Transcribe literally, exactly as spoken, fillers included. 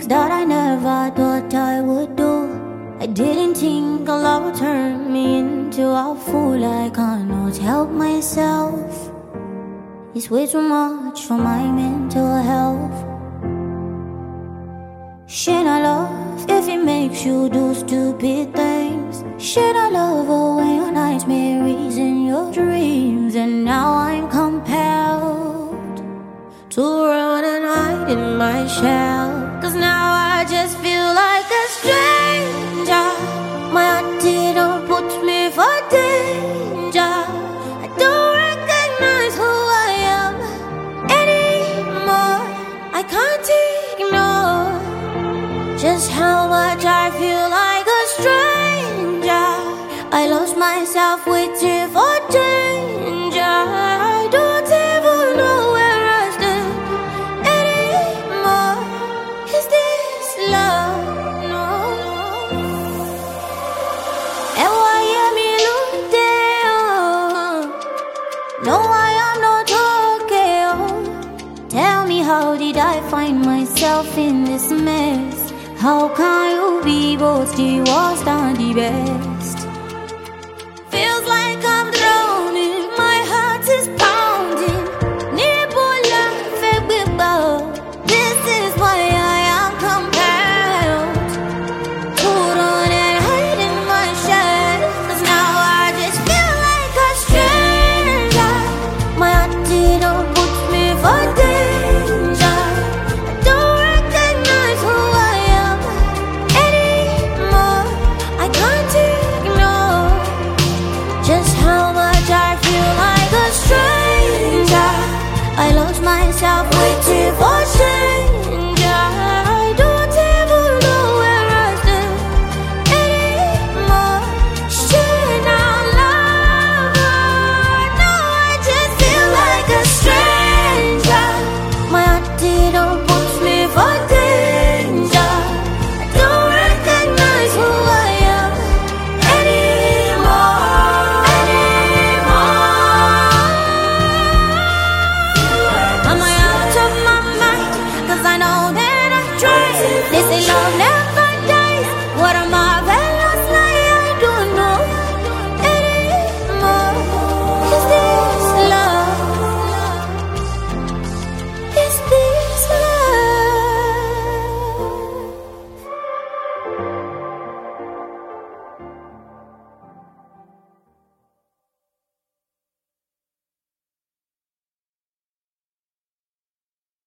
that I never thought I would do. I didn't think love would turn me into a fool. I cannot help myself. It's way too much for my mental health. Should I love if it makes you do stupid things? Should I love away your nightmares and your dreams? And now I'm compelled to run and hide in my shell. Cause now I just feel like a stranger. My heart didn't put me for danger. I don't recognize who I am anymore. I can't ignore just how much I feel like a stranger. I lost myself waiting for danger. I don't even know where I stand anymore. Is this love? No, no. And why am I looking? No, I am not okay. Oh. Tell me, how did I find myself in this mess? How can you be both the worst and the best?